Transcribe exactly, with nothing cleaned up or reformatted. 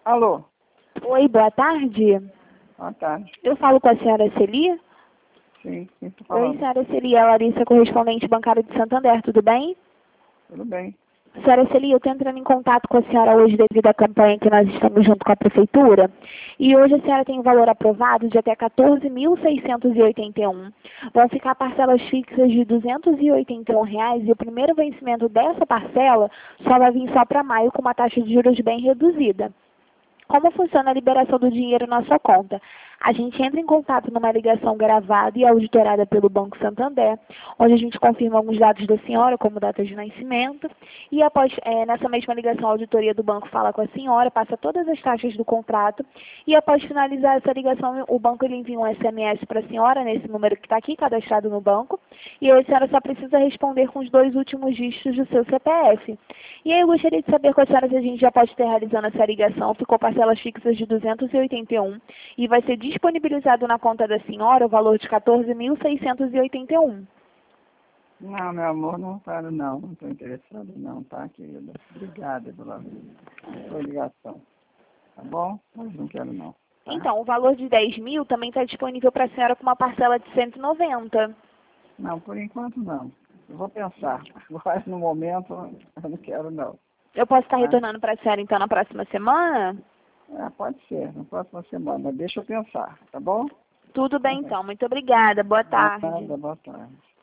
Alô? Oi, boa tarde. Boa tarde. Eu falo com a senhora Celi? Sim, sim, tô Oi, falando. senhora Celi, é a Larissa, correspondente bancária de Santander, tudo bem? Tudo bem. Senhora Celi, eu estou entrando em contato com a senhora hoje devido à campanha que nós estamos junto com a Prefeitura. E hoje a senhora tem um valor aprovado de até quatorze mil seiscentos e oitenta e um. Vão ficar parcelas fixas de duzentos e oitenta e um reais e o primeiro vencimento dessa parcela só vai vir só para maio com uma taxa de juros bem reduzida. Como funciona a liberação do dinheiro na sua conta? A gente entra em contato numa ligação gravada e auditorada pelo Banco Santander, onde a gente confirma alguns dados da senhora, como data de nascimento, e após é, nessa mesma ligação a auditoria do banco fala com a senhora, passa todas as taxas do contrato, e após finalizar essa ligação, o banco ele envia um S M S para a senhora, nesse número que está aqui, cadastrado no banco, e aí a senhora só precisa responder com os dois últimos dígitos do seu C P F. E aí eu gostaria de saber com a senhora se a gente já pode ter realizando essa ligação, ficou parcelas fixas de duzentos e oitenta e um e vai ser disponibilizado na conta da senhora o valor de quatorze mil seiscentos e oitenta e um. Não, meu amor, não quero não. Não estou interessado não, tá, querida? Obrigada pela sua ligação. Tá bom? Mas não quero não. Tá? Então, o valor de dez mil também está disponível para a senhora com uma parcela de cento e noventa. Não, por enquanto não. Eu vou pensar. Mas no momento eu não quero não. Eu posso estar Tá? retornando para a senhora então na próxima semana? É, pode ser, na próxima semana. Mas deixa eu pensar, tá bom? Tudo bem então, muito obrigada, boa tarde. Nada, boa tarde.